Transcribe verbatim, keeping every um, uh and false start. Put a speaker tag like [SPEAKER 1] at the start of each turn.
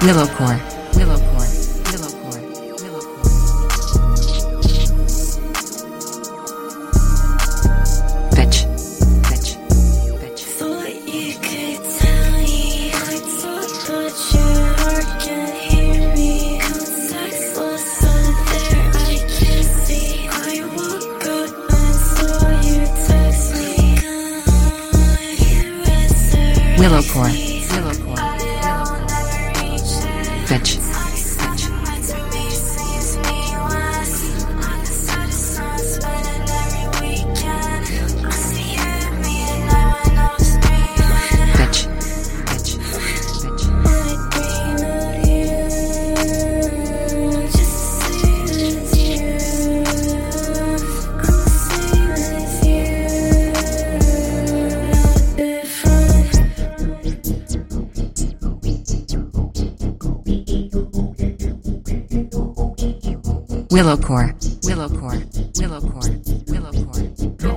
[SPEAKER 1] Willowcore, Willowcore, Willowcore, Willowcore. Bitch, bitch, bitch.
[SPEAKER 2] Thought you could tell me I talk, but your heart can't hear me. Contactless out there, I can't see. I woke up and saw you text me.
[SPEAKER 1] Willowcore, Willowcore, Willowcore. Bitch, bitch. Bitch, bitch, bitch. Willowcore, Willowcore, Willowcore, Willowcore.